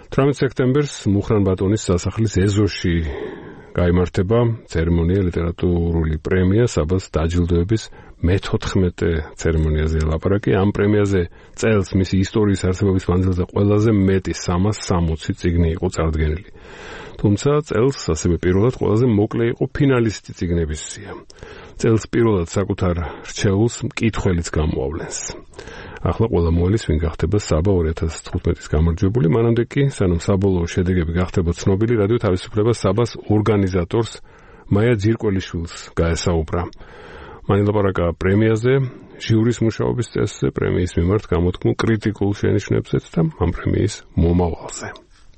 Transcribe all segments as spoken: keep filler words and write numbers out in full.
თვრამეტ სექტემბერს მუხრან ბატონის სასახლის ეზოში გაიმართება ცერემონია ლიტერატურული პრემია საბას დაჯილდოების მეთოთხმეტე ცერემონიაზე ლაპარაკი. ამ პრემიაზე წელს მისი ისტორიის არსებობის მანძილზე ყველაზე მეტი სამას სამოცი წიგნი იყო წარდგენილი. თუმცა წელს ასევე პირველად ყველაზე მოკლე იყო ფინალისტი წიგნების სია. წელს პირველად საკუთარ რჩეულს მკითხველიც გამოავლენს. ახლა ყველა მოალის ვინ გახდება საბა ორი ათას თხუთმეტის გამარჯვებული, მანამდე კი სანამ საბოლოო შედეგები გახდება ცნობილი, რადიო თავისუფლება საბას ორგანიზატორს მაია ძირკველიშვილს გაესაუბრა. მან ელაპარაკა პრემიაზე, ჟიურის მუშაობის წესზე, პრემიის მიმართ გამოთქმულ კრიტიკულ შენიშვნებზეც და ამ პრემიის მომავალზე.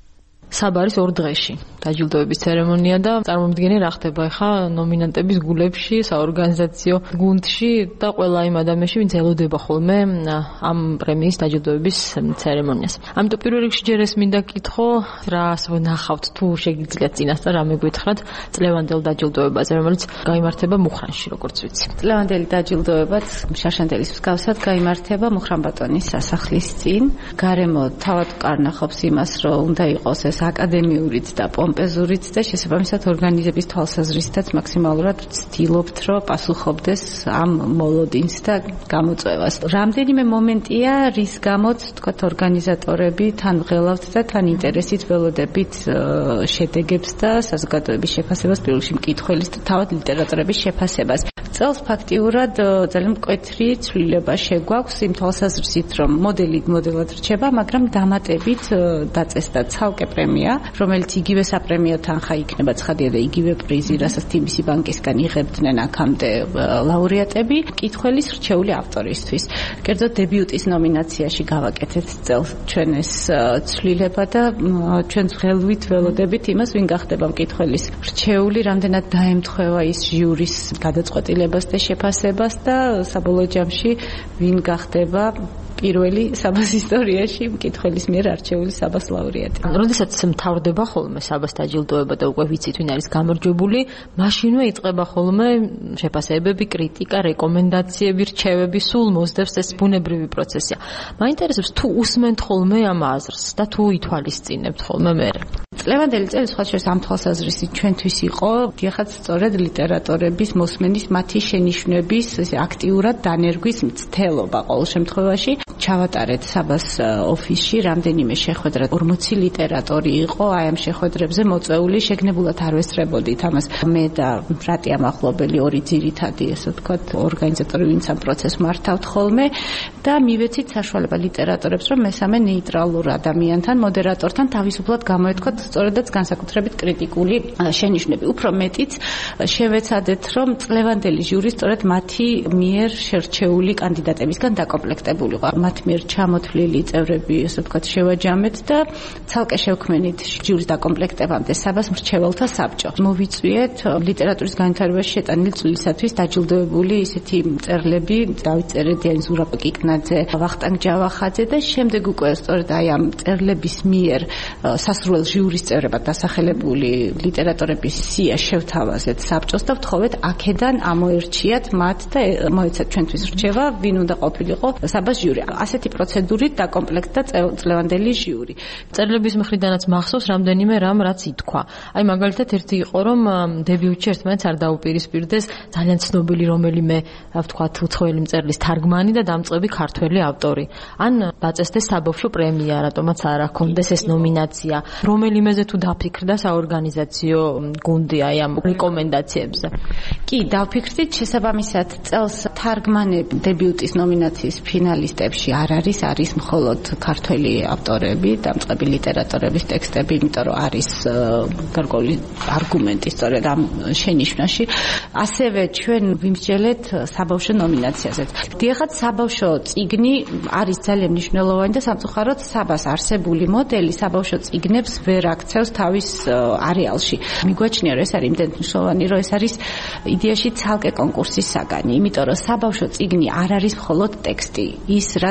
საბა არის ორ დღეში დაჯილდოების ცერემონია და წარმომიდგენია რა ხდება ახლა ნომინანტების გულებში, საორგანიზაციო გუნდში და ყველა იმ ადამიანში, ვინც ელოდება ხოლმე ამ პრემიის დაჯილდოების ცერემონიას. ამიტომ პირველ რიგში ჯერ ეს მინდა გკითხო, რას ვნახავთ თუ შეგიძლიათ წინასწარ რამე გითხრათ წლევანდელ დაჯილდოებაზე, რომელიც გაიმართება მუხრანში, როგორც ვიცი. წლევანდელი დაჯილდოებაც შაშანდელის მსგავსად გაიმართება მუხრან ბატონის სასახლის წინ. გარემო თავად კარნახობს იმას, რომ უნდა იყოს ეს აკადემიურიც და პომპეზურიც და შესაბამისად ორგანიზების თვალსაზრისითაც მაქსიმალურად ვცდილობთ, რომ პასუხობდეს ამ მოლოდინს და გამოწვევას. რამდენიმე მომენტია, რის გამოც თქვათ ორგანიზატორები თან ვღელავთ და თან ინტერესით ველოდებით შედეგებს და საზოგადოების შეფასებას, პირველ რიგში მკითხველის და თავად ლიტერატორების შეფასებას. წელს ფაქტიურად ძალიან მკვეთრი ცვლილება შეგვაქვს იმ თვალსაზრისით, რომ მოდელი მოდელად რჩება, მაგრამ დამატებით დაწესდა ცალკე პრემია, რომელიც იგივე საპრემიო თანხა იქნება ცხადია და იგივე პრიზი, რასაც თი ბი სი ბანკისგან იღებდნენ აქამდე ლაურეატები, მკითხველის რჩეული ავტორისთვის. კერძოდ დებიუტის ნომინაციაში გავაკეთეთ წელს ჩვენ ეს ცვლილება და ჩვენ ველვით ველოდებით იმას, ვინ გახდება მკითხველის რჩეული, რამდენად დაემთხვევა ის ჟიურის გადაწყვეტილებას და შეფასებას და საბოლოო ჯამში ვინ გახდება პირველი საბას ისტორიაში მკითხველის მიერ არჩეული საბას ლაურეატი. როდესაც მთავრდება ხოლმე საბას დაჯილდოება და უკვე ვიცით ვინ არის გამარჯვებული, მაშინვე იწყება ხოლმე შეფასებები, კრიტიკა, რეკომენდაციები, რჩევები, სულ მოსდევს ეს ბუნებრივი პროცესია. მაინტერესებს თუ უსმენთ ხოლმე ამ აზრს და თუ ითვალისწინებთ ხოლმე მერე. წლევანდელი წელი სხვა შორის ამ თვალსაზრისით ჩვენთვის იყო დიახაც სწორედ ლიტერატორების მოსმენის მათი შენიშვნების აქტიურად დანერგვის მცდელობა ყოველ შემთხვევაში. ჩავატარეთ საბას ოფისში რამდენიმე შეხვედრა, ორმოცი ლიტერატორი იყო აი ამ შეხვედრებზე მოწვეული, შეგნებულად არ ვესწრებოდით ამას. მე და რატი ამახლობელი ორი ძირითადი, ესე ვთქვათ, ორგანიზატორი, ვინც ამ პროცესს მართავთ ხოლმე და მივეცით საშუალება ლიტერატორებს, რომ მესამე ნეიტრალურ ადამიანთან, მოდერატორთან თავისუფლად გამოეთქვათ სწორედაც განსაკუთრებით კრიტიკული შენიშვნები. უფრო მეტიც შევეცადეთ, რომ წლევანდელი ჟიური სწორედ მათი მიერ შერჩეული კანდიდატებისგან დაკომპლექტებულიყო. მათ მიერ ჩამოთვლილი წევრები, ასე ვთქვათ, შევაჯამეთ და ცალკე შევქმნით ჟიურის დაკომპლექტებამდე საბას მრჩეველთა საბჭო. მოვიწვიეთ ლიტერატურის განვითარებაში შეტანილი წვლილისათვის დაჯილდოებული ისეთი მწერლები, დავით წერედიანი, ზურაბ კიკნაძე, ვახტანგ ჯავახაძე და შემდეგ უკვე სწორედ აი ამ მწერლების მიერ სასურველ ჟიურის წევრებად დასახელებული ლიტერატორების სია შევთავაზეთ საბჭოს და ვთხოვეთ აქედან ამოერჩიათ მათ და მოეცათ ჩვენთვის რჩევა, ვინ უნდა ყოფილიყო საბას ჟიური. ასეთი პროცედურით დაკომპლექტდა წლევანდელი ჟიური. მწერლების მხრიდანაც მახსოვს რამდენიმე რამ, რაც ითქვა. აი მაგალითად ერთი იყო, რომ დებიუტში ერთმანეთს არ დაუპირისპირდეს ძალიან ცნობილი რომელიმე, ვთქვათ, უცხოელი მწერლის თარგმანი და დამწყები ქართველი ავტორი. ან დაწესდეს საბავშვო პრემია, რატომაც არ აქონდეს ეს ნომინაცია. რომელიმეზე თუ დაფიქრდა საორგანიზაციო გუნდი აი ამ რეკომენდაციებზე. კი, დავფიქრდით, შესაბამისად წელს თარგმანები დებიუტის ნომინაციის ფინალისტებში არ არის, არის მხოლოდ ქართველი ავტორები, დამწყები ლიტერატორების ტექსტები, იმიტომ რომ არის გარკვეული არგუმენტი სწორედ ამ შენიშვნაში. ასევე ჩვენ ვიმსჯელეთ საბავშვო ნომინაციაზე. დიახაც საბავშვო წიგნი არის ძალიან მნიშვნელოვანი და სამწუხაროდ საბას არსებული მოდელი საბავშვო წიგნებს ვერ აქცევს თავის არეალში. მიგვაჩნია, რომ ეს არის იმდენად მნიშვნელოვანი, რომ ეს არის იდეაში ცალკე კონკურსის საგანი, იმიტომ რომ საბავშვო წიგნი არ არის მხოლოდ ტექსტი, ის რაც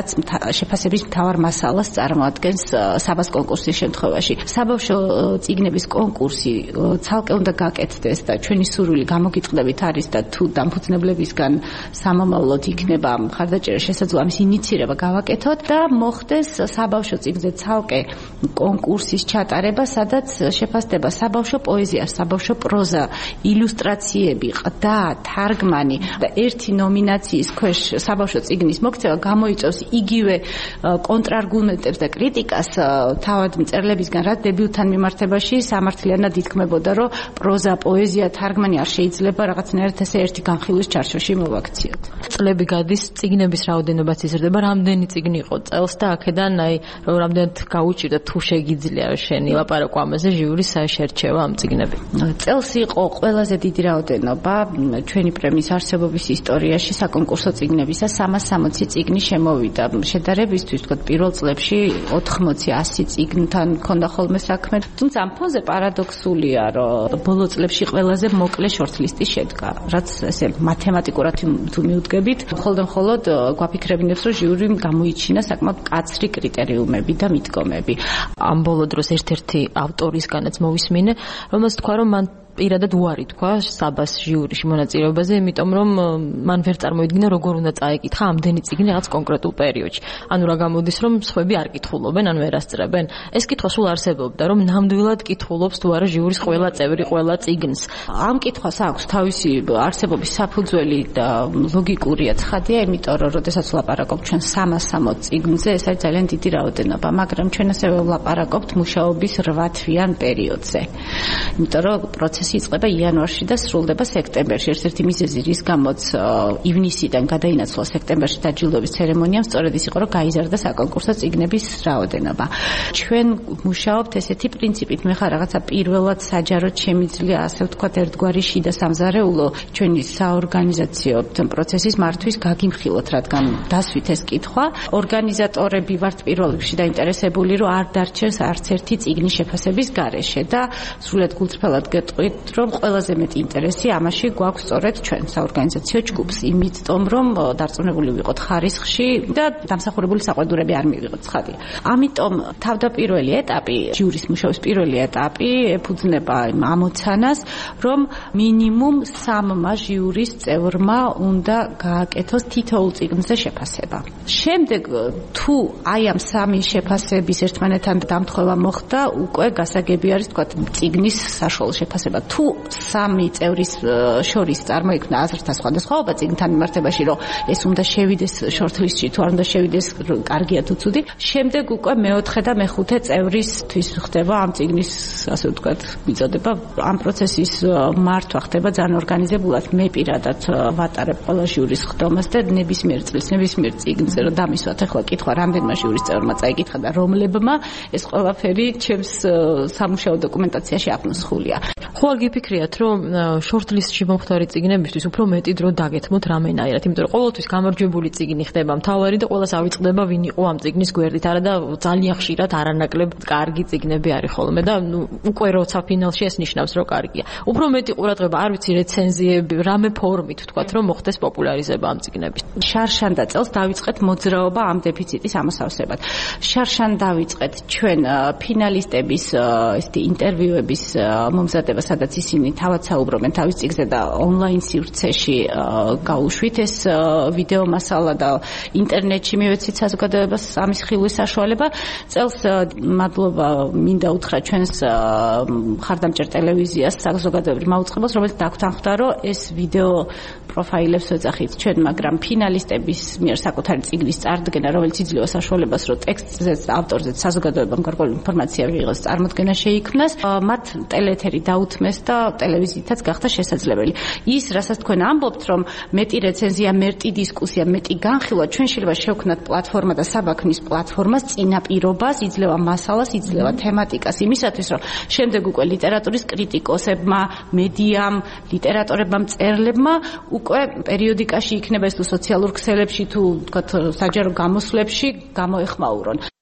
შეფასების მთავარ მასალას წარმოადგენს საბას კონკურსის შემთხვევაში. საბავშვო წიგნების კონკურსი ცალკე უნდა გაკეთდეს და ჩვენი სურვილი გამოგიტყდებით არის და თუ დამფუძნებლებისგან სამომავლოდ იქნება მხარდაჭერა შესაძლოა ამის ინიცირება გავაკეთოთ და მოხდეს საბავშვო წიგნზე ცალკე კონკურსის ჩატარება, სადაც შეფასდება საბავშვო პოეზია, საბავშვო პროზა, ილუსტრაციები, ყდა, თარგმანი და ერთი ნომინაციის ქვეშ საბავშვო წიგნის მოქცევა გამოიწვევს იგივე კონტრარგუმენტებს და კრიტიკას თავად მწერლებისგან, რაც დებიუტთან მიმართებაში სამართლიანად ითქმებოდა, რომ პროზა, პოეზია, თარგმანი არ შეიძლება რაღაცნაირად ესე ერთი განხილვის ჩარჩოში მოვაქციოთ. წლები გადის, წიგნების რაოდენობაც იზრდება, რამდენი წიგნი იყო წელს და აქედან აი რომ რამდენად გაუჭირდა თუ შეგიძლია შენი ლაპარაკო ამაზე ჟიურის შეერჩევა ამ წიგნები. წელს იყო ყველაზე დიდი რაოდენობა ჩვენი პრემიის არსებობის ისტორიაში საკონკურსო წიგნებისა სამას სამოცი წიგნი შემოვიდა. შედარებისთვის თქვა პირველ წლებში ოთხმოცი ასი წიგნთან ქონდა ხოლმე საქმე. თუმცა ამ ფონზე პარადოქსულია, რომ ბოლო წლებში ყველაზე მოკლე შორტლისტი შედგა, რაც ესე მათემატიკურად თუ მიუდგებით, მხოლოდ გვაფიქრებინებს, რომ ჟიურიმ გამოიჩინა საკმაოდ მკაცრი კრიტერიუმები და მიდგომები. ამ ბოლო დროს ერთ-ერთი ავტორისგანაც მოვისმინე, რომელს თქვა, რომ მან პირადად უარი თქვა საბას ჟიურის მონაწილეობაზე, იმიტომ რომ მან ვერ წარმოიდგინა როგორ უნდა წაეკითხა ამდენი წიგნი რაღაც კონკრეტულ პერიოდში. ანუ რა გამოდის, რომ სხვები არ კითხულობენ, ანუ ვერ ასწრებენ. ეს კითხვა სულ არსებობდა, რომ ნამდვილად კითხულობს თუ არა ჟიურის ყველა წევრი ყველა წიგნს. ამ კითხვას აქვს თავისი არსებობის საფუძველი და ლოგიკურია ცხადია, იმიტომ რომ როდესაც ვლაპარაკობთ ჩვენ სამას სამოცი წიგნზე, ეს არის ძალიან დიდი რაოდენობა, მაგრამ ჩვენ ასევე ვლაპარაკობთ მუშაობის რვა თვიან პერიოდზე. იმიტომ რომ პროცესი იწყება იანვარში და სრულდება სექტემბერში. ერთ-ერთი მიზეზი, რის გამოც ივნისიდან გადაინაცვლა სექტემბერში დაჯილდოების ცერემონიამ, სწორედ ის იყო, რომ გაიზარდა საკონკურსო წიგნების რაოდენობა. ჩვენ მუშაობთ ესეთი პრინციპით, მე ხარ რაღაცა პირველად საჯაროდ შემიძლია, ასე ვთქვათ, ერთგვარი შიდა სამზარეულო ჩვენი საორგანიზაციო პროცესის მართვის გაგიმხილოთ, რადგან დასვით ეს კითხვა. ორგანიზატორები ვართ პირველ რიგში დაინტერესებული, რომ არ დარჩენს არც ერთი წიგნის შეფასების გარეშე და სრულად გულწრფელად გეტყვით, რომ ყველაზე მეტი ინტერესი ამაში გვაქვს სწორედ ჩვენ საორგანიზაციო ჯგუფს, იმიტომ რომ დარწმუნებული ვიყოთ ხარისხში და დამსახურებული საყვედურები არ მივიღოთ, ცხადია. ამიტომ თავდაპირველი ეტაპი, ჟიურის მუშაობის პირველი ეტაპი ეფუძნება იმ ამოცანას, რომ მინიმუმ სამმა ჟიურის წევრმა უნდა გააკეთოს თითოეულ წიგნზე შეფასება. შემდეგ თუ აი ამ სამი შეფასების ერთმანეთთან დამთხევა მოხდა, უკვე გასაგები არის თქვა წიგნის საშუალო შეფასება. თუ სამი წევრის შორის წარმოიქმნა აზრთა სხვადასხვაობა წიგნთან მიმართებაში, რომ ეს უნდა შევიდეს შორტლისტში, თუ არ უნდა შევიდეს, კარგია თუ ცუდი, შემდეგ უკვე მეოთხე და მეხუთე წევრისთვის ხდება ამ წიგნის, ასე ვთქვათ, მიწოდება. ამ პროცესის მართვა ხდება ძალიან ორგანიზებულად. მე პირადად ვატარებ ყველა ჟიურის ხდომას და ნებისმიერ წელს, ნებისმიერ წიგნზე რომ დამისვათ, ახლა კითხვა რამდენმა ჟიურის წევრმა წაიკითხა და რომლებმა, ეს ყველაფერი ჩემს სამუშაო დოკუმენტაციაში აფნოსხულია. ხო არ გიფიქრიათ, რომ შორტლისტში მომხდარი წიგნებისთვის უფრო მეტი დრო დაგეთმოთ რამენაირად, იმიტომ რომ ყოველთვის გამარჯვებული წიგნი ხდება მთავარი და ყველას ავიწყდება ვინ იყო ამ წიგნის გვერდით, არა და ძალიან ხშირად არანაკლებ კარგი წიგნები არის ხოლმე და ნუ უკვე როცა ფინალში ეს ნიშნავს, რომ კარგია. უფრო მეტი ყურადღება, არ ვიცი, რეცენზიები, რამე ფორმით ვთქვათ, რომ მოხდეს პოპულარიზება ამ წიგნების. შარშანდა წელს დავიწყეთ მოძრაობა ამ დეფიციტის ამოსავსებად. შარშან დავიწყეთ ჩვენ ფინალისტების ესეთი ინტერვიუების მომზადება, სადაც ისინი თავად საუბრობენ თავის წიგნზე და ონლაინ სივრცეში გაუშვით ეს ვიდეო მასალა და ინტერნეტში მივეცით საზოგადოებას ამის ხილვის საშუალება. წელს მადლობა მინდა უთხრა ჩვენს მხარდამჭერ ტელევიზიას საზოგადოებრივ მაუწყებელს, რომელიც დაგვთანხმდა, რომ ეს ვიდეო პროფაილებს ვეძახით ჩვენ, მაგრამ ფინალისტების მიერ საკუთარი წიგნის წარდგენა, რომელიც იძლევა საშუალებას, რომ ტექსტზე, ავტორზე საზოგადოებამ გარკვეული ინფორმაცია მიიღოს, წარმოდგენა შეიქმნას, მათ ტელეეთერი დაუთმეს და ტელევიზიითაც გახდა შესაძლებელი. ის, რასაც თქვენ ამბობთ, რომ მეტი რეცენზია, მეტი დისკუსია, მეტი განხილვა, ჩვენ შეიძლება შევქმნათ პლატფორმა და საბაქმნის პლატფორმას წინაპირობას, იძლევა მასალას, იძლევა თემატიკას იმისათვის, რომ შემდეგ უკვე ლიტერატურის კრიტიკოსებმა, მედიამ, ლიტერატორებმა, მწერლებმა უკვე პერიოდიკაში იქნება ეს თუ სოციალურ ქსელებში, თუ თქვათ საჯარო გამოსვლებში გამოეხმაურონ.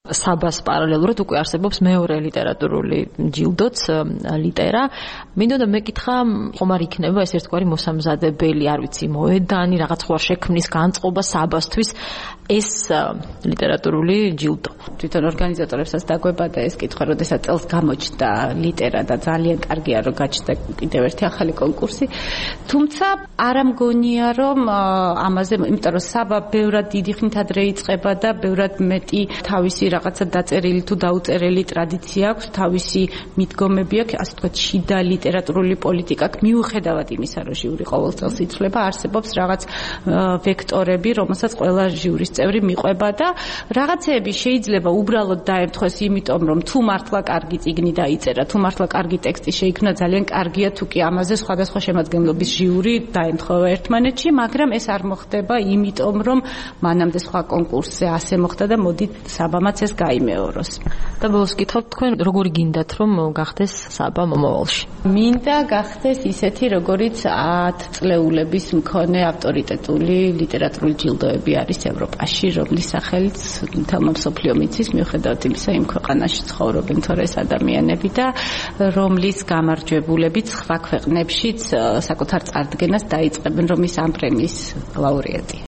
საბას პარალელურად უკვე არსებობს მეორე ლიტერატურული ჯილდოც ლიტერა. მინდოდა მეკითხა, ხომ არ იქნება ეს ერთგვარი მოსამზადებელი, არ ვიცი, მოედანი, რაღაც ხო არ შექმნის განწყობა საბასთვის ეს ლიტერატურული ჯილდო. თვითონ ორგანიზატორებსაც დაგვებადა ეს კითხვა, როდესაც წელს გამოჩნდა ლიტერა და ძალიან კარგია რომ გაჩნდა კიდევ ერთი ახალი კონკურსი. თუმცა არ მგონია რომ ამაზე, იმიტომ რომ საბა ბევრად დიდი ხნით ადრე იწყება და ბევრად მეტი თავისი რაღაცა დაწერილი თუ დაუწერელი ტრადიცია აქვს, თავისი მიდგომები აქვს, ასე ვთქვათ, შიდა ლიტერატურული პოლიტიკა აქვს. მიუხედავად იმისა, რომ ჟიური ყოველ წელს იცვლება, არსებობს რაღაც ვექტორები, რომელსაც ყველა ჟიურის წევრი მიყვება და რაღაცეები შეიძლება უბრალოდ დაემთხვეს, იმიტომ რომ თუ მართლა კარგი წიგნი დაიწერა, თუ მართლა კარგი ტექსტი შეიქმნა, ძალიან კარგია, თუ კი ამაზე სხვადასხვა შემადგენლობის ჟიური დაემთხვევა ერთმანეთში, მაგრამ ეს არ მოხდება, იმიტომ რომ მანამდე სხვა კონკურსზე ასე მოხდა და მოდით საბამაც ეს გაიმეოროს. და ბოლოს გითხოვთ, თქვენ როგორი გინდათ რომ გახდეს საბა მომავალში? მინდა გახდეს ისეთი, როგორიც ათ წლეულების მქონე ავტორიტეტული ლიტერატურული ჯილდოები არის ევროპაში, რომლის სახელიც მთელმა მსოფლიომ იცის, მიუხედავად იმისა, იმ ქვეყანაში ცხოვრობენ თორე ეს ადამიანები და რომლის გამარჯვებულები სხვა ქვეყნებშიც საკუთარ წარდგენას დაიწყებენ, რომ ის ამ პრემიის ლაურეატი.